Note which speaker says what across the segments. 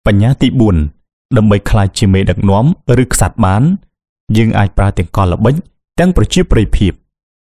Speaker 1: បញ្ញត្តិ4ដើម្បីខ្លាចជាមេដឹកនាំឬក្សត្របានយើងអាចប្រើទាំងកលល្បិចទាំងប្រជាប្រិយភាព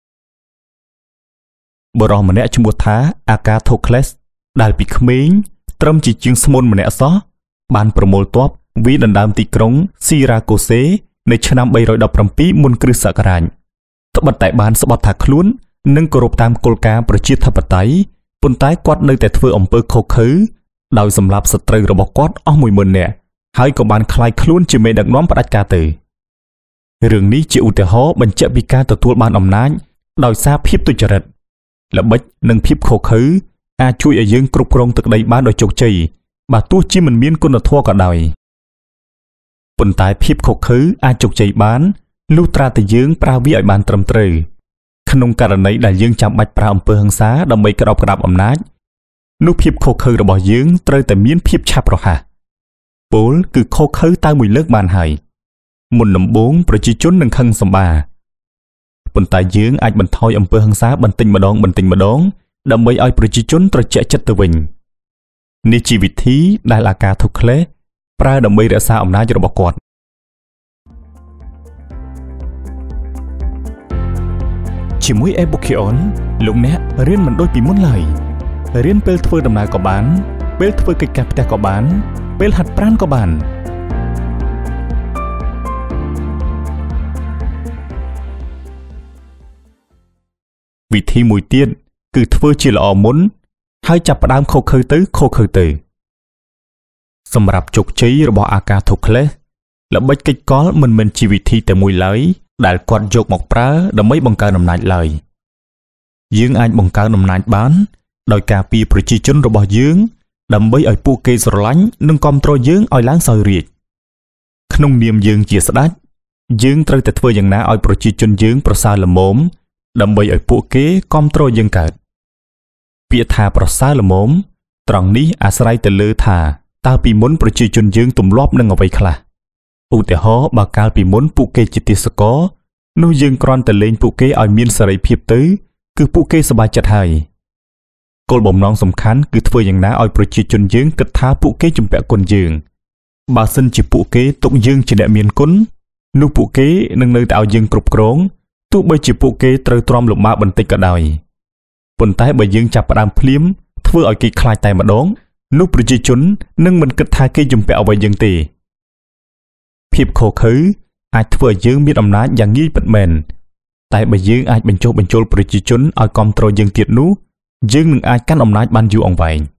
Speaker 1: បរិសម្នាក់ឈ្មោះថាអាកាថូក្លេសដែលពីក្មេងត្រឹមជាជាងស្មុនម្នាក់សោះបានប្រមូលទ័ពវាយដណ្ដើមទីក្រុងស៊ីរ៉ាកូសេនៅឆ្នាំ317មុនគ្រិស្តសករាជត្បិតតែបានស្បត់ថាខ្លួននិងគោរពតាមគោលការណ៍ប្រជាធិបតេយ្យប៉ុន្តែគាត់នៅតែធ្វើអំពើខុសខើដោយសម្លាប់សត្រូវរបស់គាត់អស់ 10000 នាក់ហើយក៏បានក្លាយខ្លួនជាមេដឹកនាំផ្ដាច់ការទៅរឿងនេះជាឧទាហរណ៍បញ្ជាក់ពីការទទួលបានអំណាចដោយសារភាពទុច្ចរិតល្បិចនិងភាពខុសខើអាចជួយឲ្យយើងគ្រប់គ្រងទឹកដីបានដោយជោគជ័យបើទោះជាមិនមានគុណធម៌ក៏ដោយប៉ុន្តែភាពខុសខើអាចជោគជ័យបានលុះត្រាតែយើងប្រើវាឲ្យបានត្រឹមត្រូវក្នុងករណីដែលយើងចាំបាច់ប្រើអំពើហិង្សាដើម្បីក្តោបក្តាប់អំណាចនោះភាពខុសខើរបស់យើងត្រូវតែមានភាពឆាប់រហ័សពលគឺខុសខើតែមួយលើកបានហើយមុនដំបូងប្រជាជននឹងខឹងសម្បាប៉ុន្តែយើងអាចបន្ថយអំពើហិង្សាបន្តិចម្ដងដើម្បីឲ្យប្រជាជនត្រជាក់ចិត្តទៅវិញនេះជាវិធីដែលអាកាថូក្លេសប្រើដើម្បីរក្សាអំណាចរបស់គាត់ជាមួយ Ebukion លោកអ្នករៀនមិនដូចពីមុនឡើយរៀនពេលធ្វើដំណើរក៏បានពេលធ្វើកិច្ចការផ្ទះក៏បានពេលហាត់ប្រាណក៏បានវិធីមួយទៀតគឺធ្វើជាល្អមុនហើយចាប់ផ្ដើមខុសខើទៅសម្រាប់ជោគជ័យរបស់អាកាថូក្លេសល្បិចកិច្ចកលមិនមែនជាវិធីតែមួយឡើយដែលគាត់យកមកប្រើដើម្បីបង្កើនអំណាចឡើយយើងអាចបង្កើនអំណាចបានដោយការពារប្រជាជនរបស់យើងដើម្បីឲ្យពួកគេស្រឡាញ់និងគាំទ្រយើងឲ្យឡើងសោយរាជ្យក្នុងនាមយើងជាស្ដេចយើងត្រូវតែធ្វើយ៉ាងណាឲ្យប្រជាជនយើងប្រសើរល្មមដើម្បីឲ្យពួកគេគាំទ្រយើងកើតពាក្យថាប្រសើរល្មមត្រង់នេះអាស្រ័យទៅលើថាតើពីមុនប្រជាជនយើងទម្លាប់នឹងអ្វីខ្លះឧទាហរណ៍បើកាលពីមុនពួកគេជាទាសករនោះយើងគ្រាន់តែលេងពួកគេឲ្យមានសេរីភាពទៅគឺពួកគេសប្បាយចិត្តហើយគោលបំណងសំខាន់គឺធ្វើយ៉ាងណាឲ្យប្រជាជនយើងគិតថាពួកគេជំពាក់គុណយើងបើសិនជាពួកគេទុកយើងជាអ្នកមានគុណនោះពួកគេនឹងនៅតែឲ្យយើងគ្រប់គ្រងទោះបីជាពួកគេត្រូវទ្រាំលំបាកបន្តិចក៏ដោយប៉ុន្តែបើយើងចាប់ផ្ដើមភ្លាមធ្វើឲ្យគេខ្លាចតែម្ដងនោះប្រជាជននឹងមិនគិតថាគេជំពាក់អ្វីយើងទេភាពខុសខើអាចធ្វើឲ្យយើងមានអំណាចយ៉ាងងាយពិតមែនតែបើយើងអាចបញ្ចុះបញ្ចូលប្រជាជនឲ្យគាំទ្រយើងទៀតនោះយើងនឹងអាចកាន់អំណាចបានយូរអង្វែង